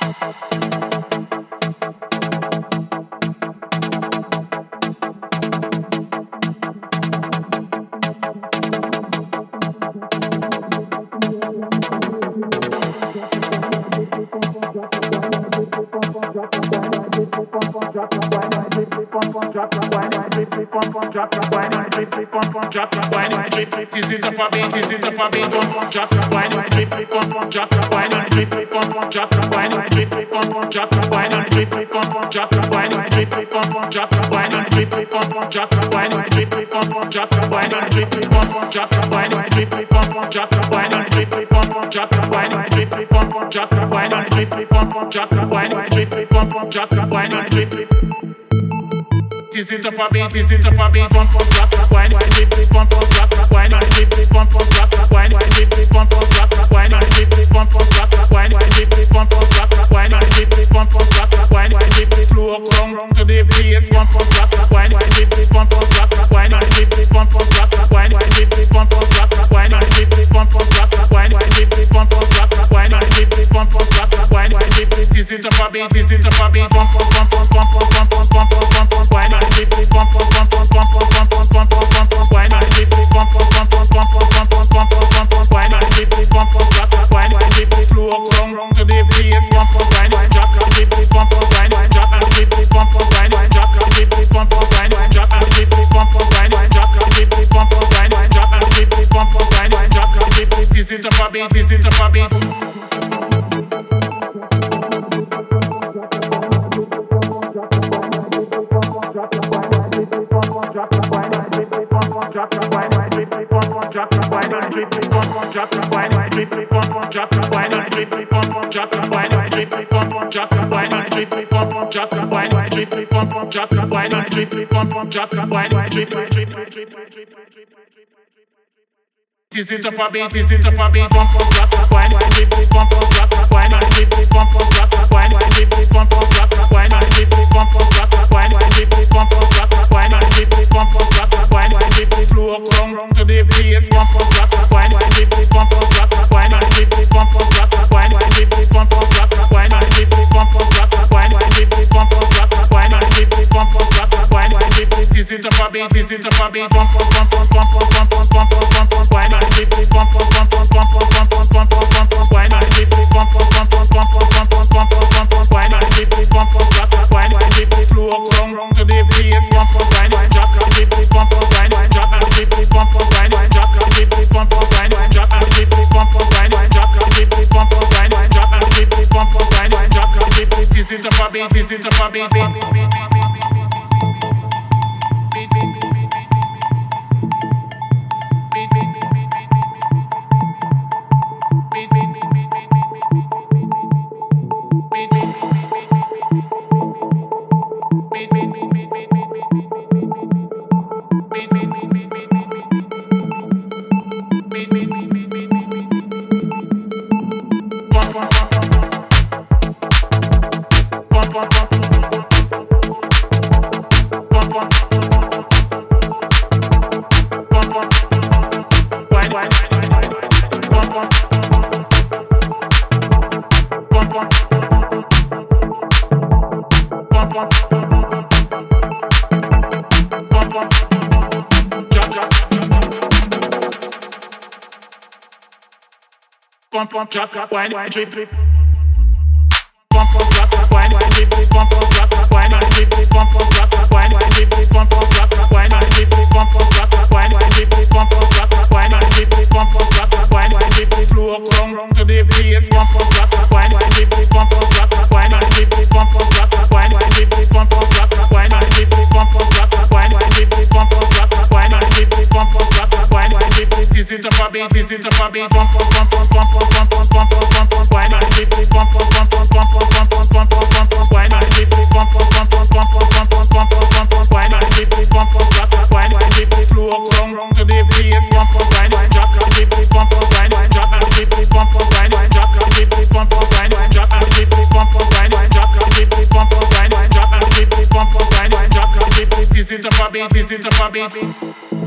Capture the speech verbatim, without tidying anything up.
Tease it up a bit, tease it up a bit, bump, bump, drop, wine, drip, bump, bump, drop, wine, drip, bump, bump, drop, wine, drip, bump, bump, drop, wine, drip, bump, bump, drop, wine, drip, bump, bump, drop, wine, drip, bump, bump, drop, wine, drip, bump, bump, drop, wine, drip, bump, bump, drop, wine, drip, bump, bump, drop, wine, drip, bump, bump, drop, wine, drip, bump, bump, drop, wine, drip, bump, bump, drop, wine, drip, bump, bump, drop, wine, drip. Tease it up a bit, tease it up a bit, bump, bump, drop, wine, drip, bump, bump, drop, wine, drip, bump, bump, drop, wine, drip, bump, bump, drop, wine, drip, bump, bump, drop, wine, drip, bump, bump, drop, wine, drip, bump, bump, drop, wine, drip, slow down to the bass, bump, bump, drop, wine, drip, bump, bump, drop, wine, drip, bump, bump, drop, wine, drip, bump, bump, drop, wine, drip, bump, bump, drop, wine, drip, bump, bump, drop, wine, drip, bump, bump, drop, wine, drip, tease it up a bit, tease it up a bit, bump, bump, bump, bump, bump, bump, bump, bump, bump, bump, wine, drip, bump, bump, bump, bump, bump, bump, bump, bump, bump, bump, wine, drip, bump, bump, bump, bump, bump, bump, bump, bump, bump, bump, wine, drip, bump, bump, drop, wine, drip, slow down to the bass, bump, bump, wine, drop, drip, bump, bump, wine, drop, drip, bump, bump, wine, drop, drip, bump, bump, wine, drop, drip, bump, bump, wine, drop, drip, bump, bump, wine, drop, drip, bump, bump, wine, drop, drip, tease it up a bit, tease it up a bit. Tease it up a bit, tease it up a bit, bump, bump, drop, wine, drip, bump, bump, drop, wine, drip, bump, bump, drop, wine, drip, bump, bump, drop, wine, drip, bump, bump, drop, wine, drip, bump, bump, drop, wine, drip, bump, bump, drop, wine, drip, slow down to the bass, bump, bump, drop, wine, drip, bump, bump, drop, wine, drip, bump, bump, drop, wine, drip, bump, bump, drop, wine, drip, bump, bump, drop, wine, drip, bump, bump, drop, wine, drip, bump, bump, drop, wine, drip, tease it up a bit, tease it up a bit, bump, bump, bump, bump, bump, bump, bump, bump, bump, bump, wine, drip, bump, bump, bump, bump, bump, bump, bump, bump, bump, bump, wine, drip, bump, bump, bump, bump, bump, bump, bump, bump, bump, wine, drip, bump, bump, drop, wine, drip, slow down to the bass, bump, bump, wine, drop, drip, bump, bump, wine, drop, drip, bump, bump, wine, drop, drip, bump, bump, wine, drop, drip, bump, bump, wine, drop, drip, bump, bump, wine, drop, drip, bump, bump, wine, drop, drip, tease it up a bit, tease it up a bit, bit, bit, bit. Bump, bump, drop, wine, drip, bump, bump, drop, wine, drip, bump, bump, drop, wine, drip, bump, bump, drop, wine, drip, bump, bump, drop, wine, drip, bump, bump, drop, wine, drip, bump, bump, drop, wine, drip, bump, bump, drop, wine, drip, slow down to the bass, bump, bump, drop, wine, drip, bump, bump, drop, wine, drip, bump, bump, drop, wine, drip, bump, bump, drop, wine, drip, bump, bump, drop, wine, drip, bump, bump, drop, wine, drip, bump, bump, drop, wine, drip, tease it up a bit, tease it up a bit, bump, bump, bump, bump, bump, bump, bump, bump, bump, bump, wine, drip, bump, bump, bump, bump, bump, bump, bump, bump, bump, wine, drip, bump, bump, bump, bump, bump, bump, bump, bump, bump, wine, drip, bump, bump, drop, wine, drip, slow down to the bass, bump, bump, wine, drop, drip, bump, bump, wine, drop, drip, bump, bump, wine, drop, drip, bump, bump, wine, drop, drip, bump, bump, wine, drop, drip, bump, bump, wine, drop, drip, bump, bump, wine, drop, drip, tease it up a bit, tease it up a bit.